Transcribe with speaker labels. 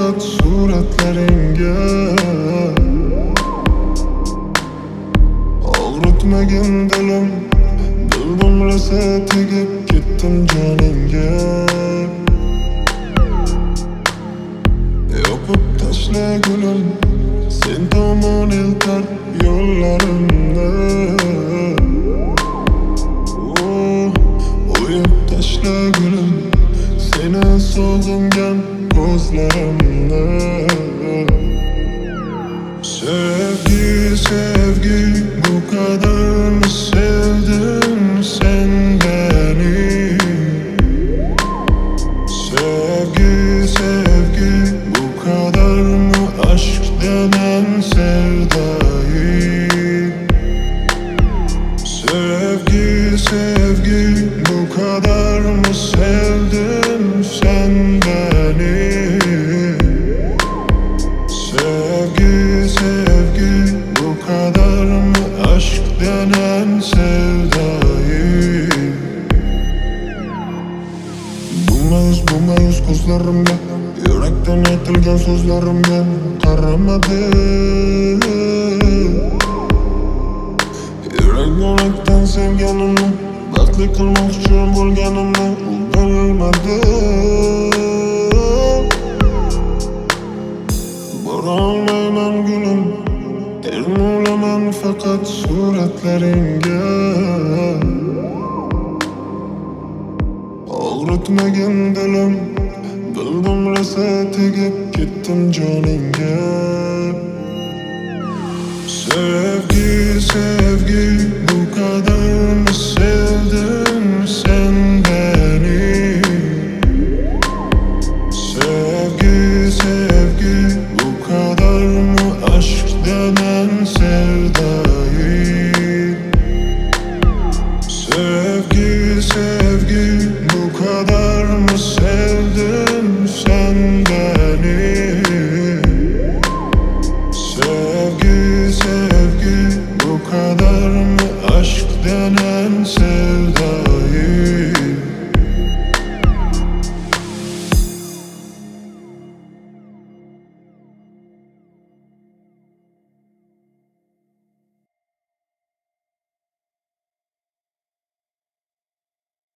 Speaker 1: fakat suratlaringa. Og'ritmagin dilim, bildim rosa tegib ketdim joningga. Yopib tashla gulim, sen tomon eltar yo'llarimni. O'yib tashla gulim, seni sog'ingan ko'zlarimni. Sevgi, sevgi, bu kadar mı sevdin sen beni? Sevgi, sevgi, bu kadar mı aşk denen sevdayı? Sevgi, sevgi, bu kadar mı sevdin sen beni? Sevgi, sevgi, bu kadar mı aşk denen sevdayı? Bulmayız ko'zlarimga, yurakdan aytilgan so'zlarimga qaramadi. Yurakdan sevganimni, baxtli qilmoqchi bo'lganimni bilmadi. Borolmayman gulim, termulaman fakat suratlaringa. Og'ritmagin dilim, bildim rosa tegib ketdim joningga. Sevgi, sevgi, bu kadar mı sevdin sen beni? Sevgi, sevgi, bu kadar mı aşk denen sevda?